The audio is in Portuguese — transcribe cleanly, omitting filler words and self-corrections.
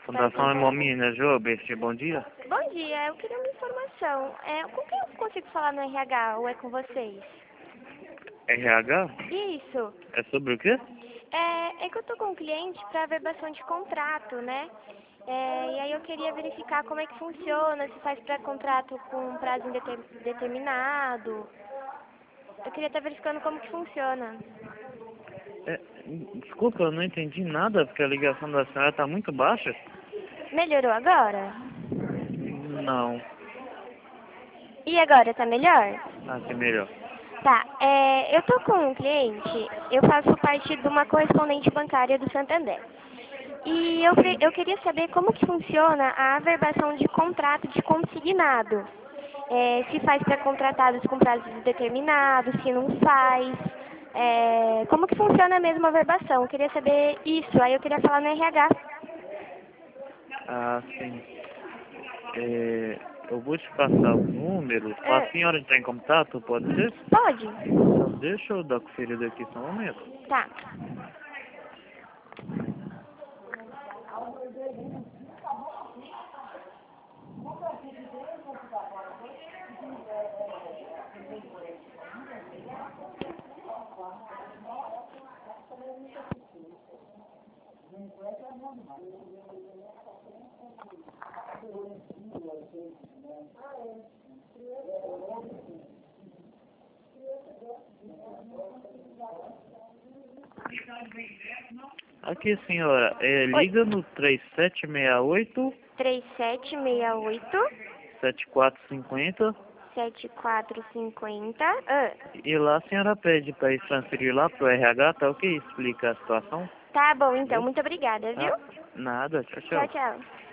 Fundação Hemominas Jobert, bom dia. Bom dia, eu queria uma informação. Com quem eu consigo falar no RH ou é com vocês? RH? Isso. É sobre o quê? É que eu tô com um cliente para averbação de contrato, né? E aí eu queria verificar como é que funciona, se faz para contrato com prazo determinado. Eu queria estar verificando como que funciona. É, desculpa, eu não entendi nada, porque a ligação da senhora está muito baixa. Melhorou agora? Não, E agora, tá melhor? assim melhor. Tá, eu tô com um cliente, eu faço parte de uma correspondente bancária do Santander. E eu queria saber como que funciona a averbação de contrato de consignado. Se faz para contratados com prazos determinados, se não faz. Como que funciona mesmo a averbação? Eu queria saber isso, aí eu queria falar no RH. Ah, sim. Eu vou te passar o número. A senhora está em contato, pode ser? Pode? Então, deixa eu dar conferida aqui só um momento. Tá. Aqui, senhora, liga no 3768 3768 7450 7450. e lá a senhora pede para ir transferir lá pro RH, tá ok? Explica a situação. Tá bom, então. Viu? Muito obrigada, viu? Tá? Nada, tchau, Tchau, tchau. tchau.